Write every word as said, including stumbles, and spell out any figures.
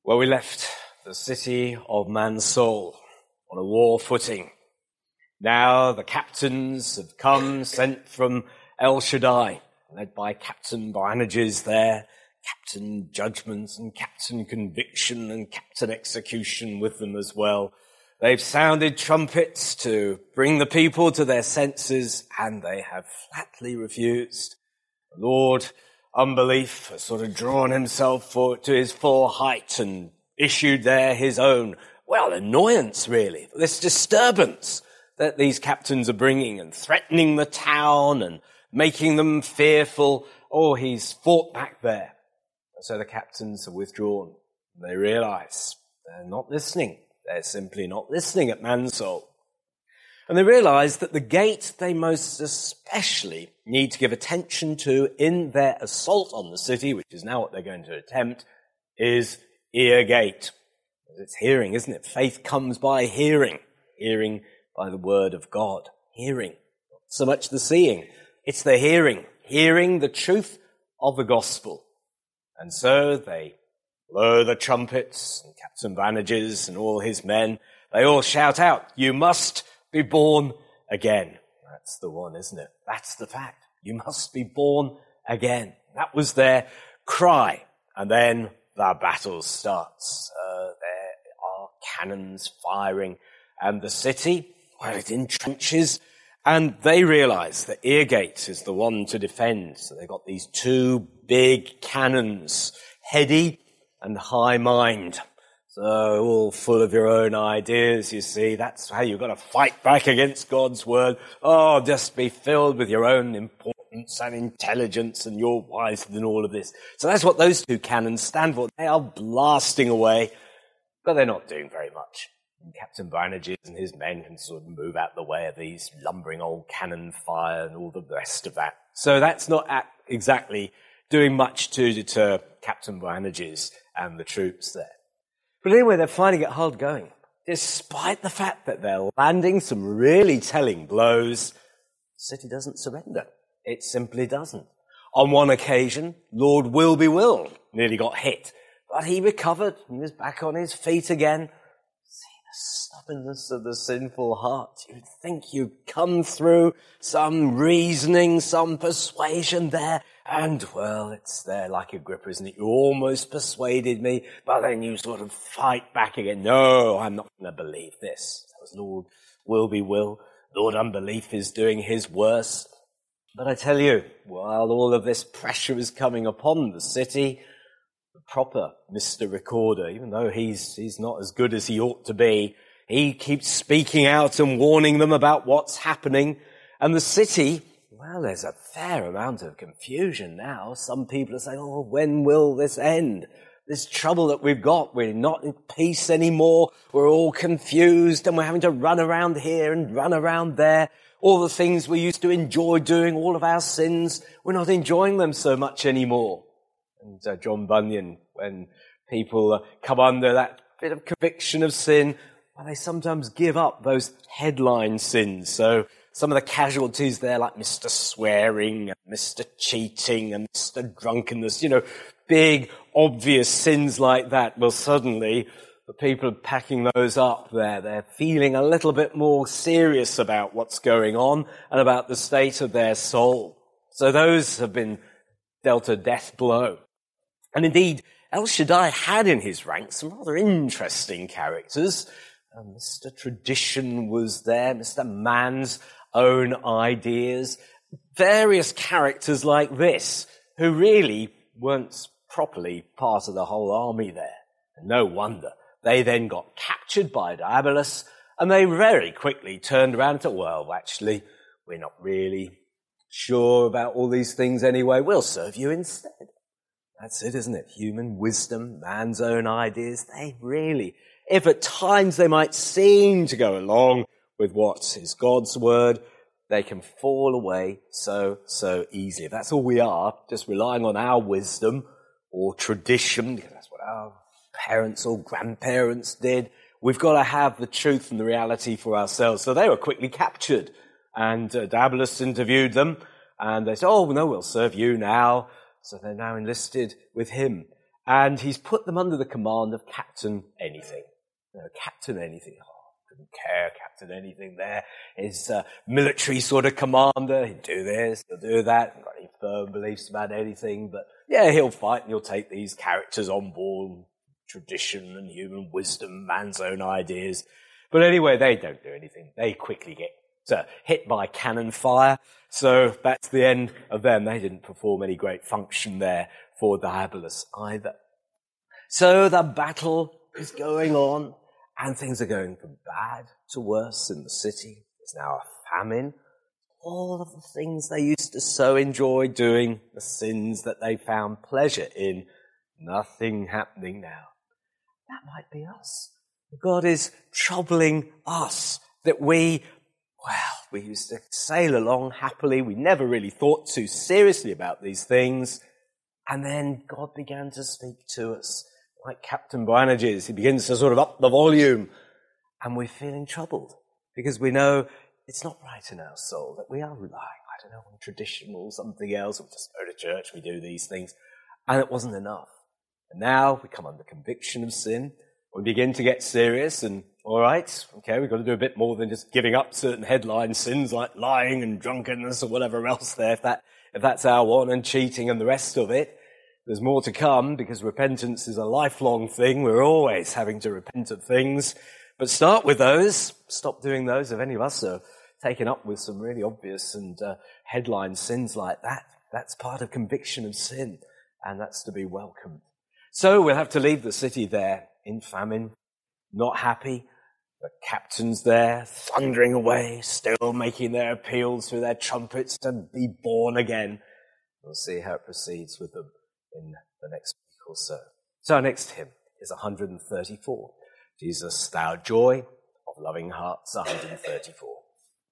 Well, we left the city of Mansoul on a war footing. Now the captains have come, sent from El Shaddai, led by Captain Boanerges there, Captain Judgment and Captain Conviction and Captain Execution with them as well. They've sounded trumpets to bring the people to their senses, and they have flatly refused. The Lord, unbelief, has sort of drawn himself for, to his full height and issued there his own, well, annoyance really, this disturbance that these captains are bringing and threatening the town and making them fearful. Oh, he's fought back there. And so the captains have withdrawn. They realize they're not listening. They're simply not listening at Mansoul. And they realize that the gate they most especially need to give attention to in their assault on the city, which is now what they're going to attempt, is ear gate. It's hearing, isn't it? Faith comes by hearing. Hearing by the word of God. Hearing. Not so much the seeing. It's the hearing. Hearing the truth of the gospel. And so they blow the trumpets, and Captain Boanerges and all his men, they all shout out, "You must be born again." That's the one, isn't it? That's the fact. You must be born again. That was their cry. And then the battle starts. Uh, there are cannons firing. And the city, well, it's in trenches. And they realize that Eargate is the one to defend. So they've got these two big cannons, Heady and High Mind. So all full of your own ideas, you see. That's how you've got to fight back against God's word. Oh, just be filled with your own importance and intelligence, and you're wiser than all of this. So that's what those two cannons stand for. They are blasting away, but they're not doing very much. And Captain Boanerges and his men can sort of move out the way of these lumbering old cannon fire and all the rest of that. So that's not exactly doing much to deter Captain Boanerges and the troops there. But anyway, they're finding it hard going. Despite the fact that they're landing some really telling blows, the city doesn't surrender. It simply doesn't. On one occasion, Lord Wilby-Will nearly got hit, but he recovered and was back on his feet again. Stubbornness of the sinful heart. You'd think you'd come through some reasoning, some persuasion there, and, well, it's there like Agrippa, isn't it? You almost persuaded me, but then you sort of fight back again. No, I'm not going to believe this. That was Lord Wilby-Will. Lord Unbelief is doing his worst. But I tell you, while all of this pressure is coming upon the city, the proper Mister Recorder, even though he's he's not as good as he ought to be, he keeps speaking out and warning them about what's happening. And the city, well, there's a fair amount of confusion now. Some people are saying, oh, when will this end? This trouble that we've got, we're not in peace anymore. We're all confused and we're having to run around here and run around there. All the things we used to enjoy doing, all of our sins, we're not enjoying them so much anymore. And uh, John Bunyan, when people uh, come under that bit of conviction of sin, well, they sometimes give up those headline sins. So some of the casualties there, like Mister Swearing, and Mister Cheating, and Mister Drunkenness, you know, big, obvious sins like that. Well, suddenly, the people packing those up there, they're feeling a little bit more serious about what's going on and about the state of their soul. So those have been dealt a death blow. And indeed, El Shaddai had in his ranks some rather interesting characters. Uh, Mister Tradition was there, Mister Man's own ideas, various characters like this who really weren't properly part of the whole army there. And no wonder. They then got captured by Diabolus, and they very quickly turned around to, well, actually, we're not really sure about all these things anyway. We'll serve you instead. That's it, isn't it? Human wisdom, man's own ideas, they really, if at times they might seem to go along with what is God's word, they can fall away so, so easily. If that's all we are, just relying on our wisdom or tradition, because that's what our parents or grandparents did, we've got to have the truth and the reality for ourselves. So they were quickly captured, and uh, Diabolus interviewed them, and they said, oh, no, we'll serve you now. So they're now enlisted with him. And he's put them under the command of Captain Anything. You know, Captain Anything. Oh, couldn't care, Captain Anything there. His uh, military sort of commander. He'll do this, he'll do that. He's got any firm beliefs about anything. But yeah, he'll fight and he'll take these characters on board. Tradition and human wisdom, man's own ideas. But anyway, they don't do anything. They quickly get uh, hit by cannon fire. So that's the end of them. They didn't perform any great function there for Diabolus either. So the battle is going on, and things are going from bad to worse in the city. There's now a famine. All of the things they used to so enjoy doing, the sins that they found pleasure in, nothing happening now. That might be us. God is troubling us, that we, well, we used to sail along happily. We never really thought too seriously about these things. And then God began to speak to us like Captain Boanerges. He begins to sort of up the volume, and we're feeling troubled because we know it's not right in our soul, that we are relying, I don't know, on tradition or something else. We just go to church, we do these things, and it wasn't enough. And now we come under conviction of sin. We begin to get serious and, all right, okay, we've got to do a bit more than just giving up certain headline sins like lying and drunkenness or whatever else there, if that, if that's our one, and cheating and the rest of it. There's more to come because repentance is a lifelong thing. We're always having to repent of things. But start with those. Stop doing those if any of us are taken up with some really obvious and uh, headline sins like that. That's part of conviction of sin, and that's to be welcomed. So we'll have to leave the city there in famine, not happy. The captain's there, thundering away, still making their appeals through their trumpets to be born again. We'll see how it proceeds with them in the next week or so. So our next hymn is one hundred thirty-four. Jesus, thou joy of loving hearts, one hundred thirty-four.